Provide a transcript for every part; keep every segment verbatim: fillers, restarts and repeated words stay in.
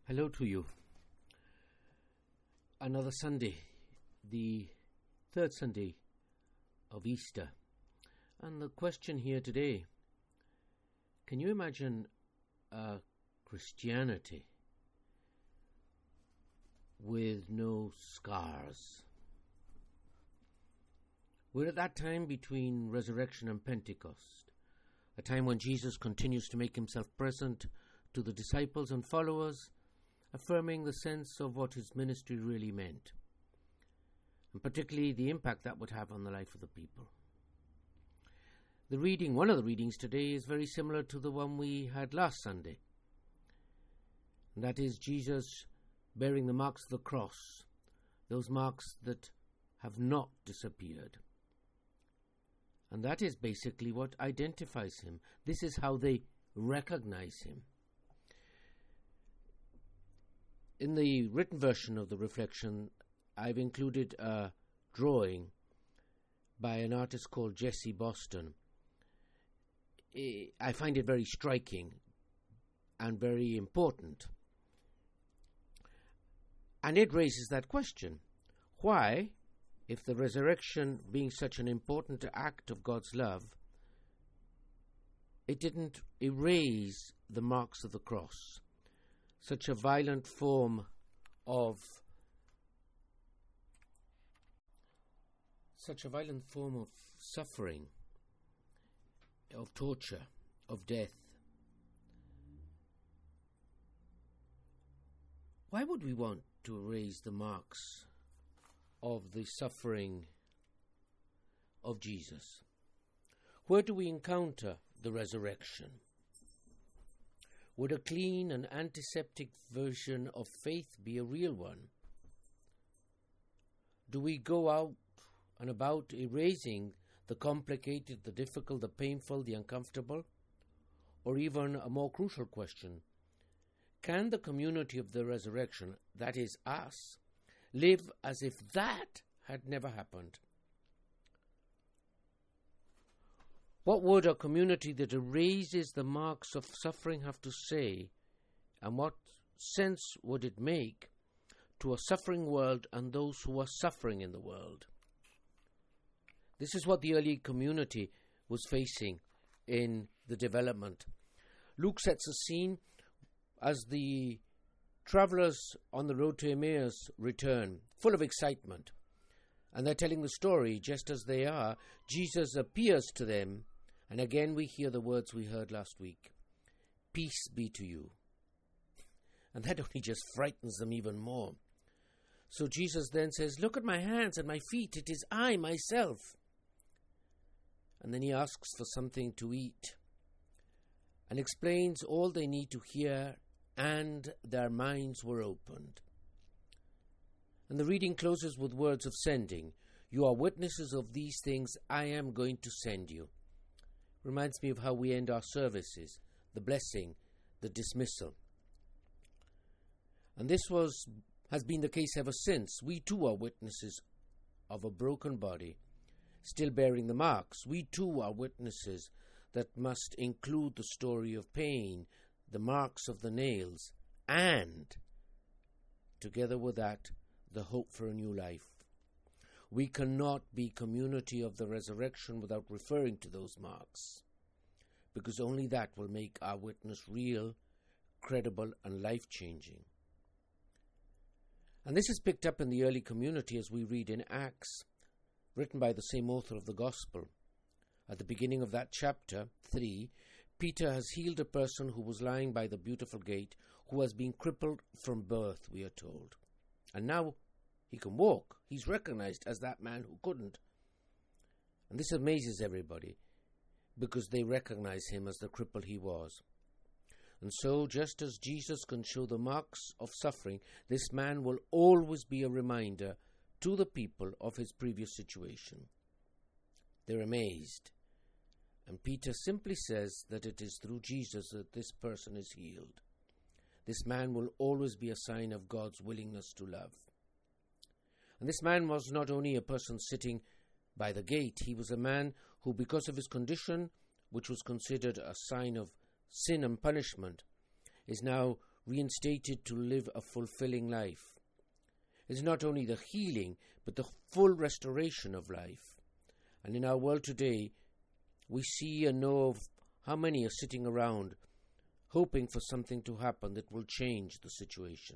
Hello to you. Another Sunday, the third Sunday of Easter. And the question here today, can you imagine a Christianity with no scars? We're at that time between resurrection and Pentecost, a time when Jesus continues to make himself present to the disciples and followers, affirming the sense of what his ministry really meant, and particularly the impact that would have on the life of the people. The reading, one of the readings today, is very similar to the one we had last Sunday. And that is Jesus bearing the marks of the cross, those marks that have not disappeared. And that is basically what identifies him. This is how they recognize him. In the written version of the reflection, I've included a drawing by an artist called Jesse Boston. I find it very striking and very important. And it raises that question. Why, if the resurrection being such an important act of God's love, it didn't erase the marks of the cross? Such a violent form of such a violent form of suffering, of torture, of death. Why would we want to erase the marks of the suffering of Jesus? Where do we encounter the resurrection? Would a clean and antiseptic version of faith be a real one? Do we go out and about erasing the complicated, the difficult, the painful, the uncomfortable? Or even a more crucial question, can the community of the resurrection, that is us, live as if that had never happened? What would a community that erases the marks of suffering have to say, and what sense would it make to a suffering world and those who are suffering in the world? This is what the early community was facing in the development. Luke sets a scene as the travelers on the road to Emmaus return, full of excitement. And they're telling the story just as they are. Jesus appears to them, and again we hear the words we heard last week. Peace be to you. And that only just frightens them even more. So Jesus then says, look at my hands and my feet. It is I, myself. And then he asks for something to eat and explains all they need to hear, and their minds were opened. And the reading closes with words of sending. You are witnesses of these things. I am going to send you. Reminds me of how we end our services, the blessing, the dismissal. And this was has been the case ever since. We too are witnesses of a broken body, still bearing the marks. We too are witnesses that must include the story of pain, the marks of the nails, and, together with that, the hope for a new life. We cannot be community of the resurrection without referring to those marks, because only that will make our witness real, credible, and life-changing. And this is picked up in the early community as we read in Acts, written by the same author of the Gospel. At the beginning of that chapter, three, Peter has healed a person who was lying by the beautiful gate, who has been crippled from birth, we are told. And now he can walk. He's recognized as that man who couldn't. And this amazes everybody, because they recognize him as the cripple he was. And so, just as Jesus can show the marks of suffering, this man will always be a reminder to the people of his previous situation. They're amazed. And Peter simply says that it is through Jesus that this person is healed. This man will always be a sign of God's willingness to love. And this man was not only a person sitting by the gate, he was a man who, because of his condition, which was considered a sign of sin and punishment, is now reinstated to live a fulfilling life. It's not only the healing, but the full restoration of life. And in our world today, we see and know of how many are sitting around hoping for something to happen that will change the situation.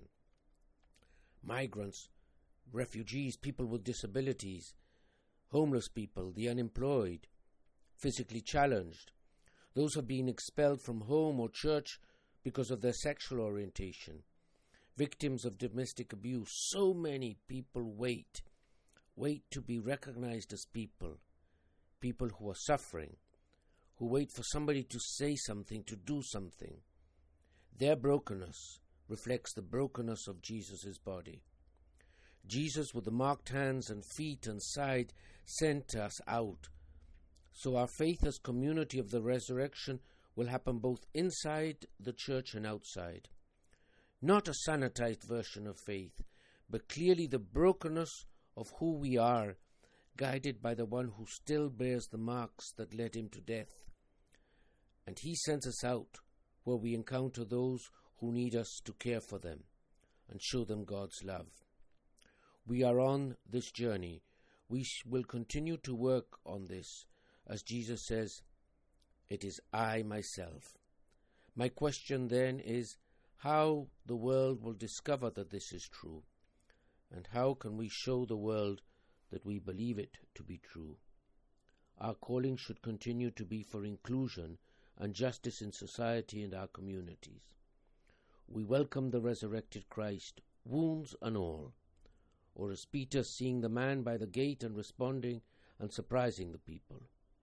Migrants, refugees, people with disabilities, homeless people, the unemployed, physically challenged, those who have been expelled from home or church because of their sexual orientation, victims of domestic abuse. So many people wait, wait to be recognized as people, people who are suffering, who wait for somebody to say something, to do something. Their brokenness reflects the brokenness of Jesus' body. Jesus, with the marked hands and feet and side, sent us out. So our faith as community of the resurrection will happen both inside the church and outside. Not a sanitized version of faith, but clearly the brokenness of who we are, guided by the one who still bears the marks that led him to death. And he sends us out where we encounter those who need us to care for them and show them God's love. We are on this journey. We sh- will continue to work on this. As Jesus says, it is I myself. My question then is how the world will discover that this is true, and how can we show the world that we believe it to be true. Our calling should continue to be for inclusion and justice in society and our communities. We welcome the resurrected Christ, wounds and all, or as Peter, seeing the man by the gate and responding and surprising the people.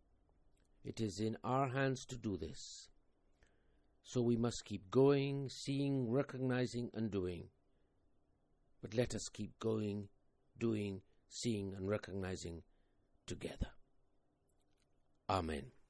It is in our hands to do this. So we must keep going, seeing, recognizing and doing. But let us keep going, doing, seeing and recognizing together. Amen.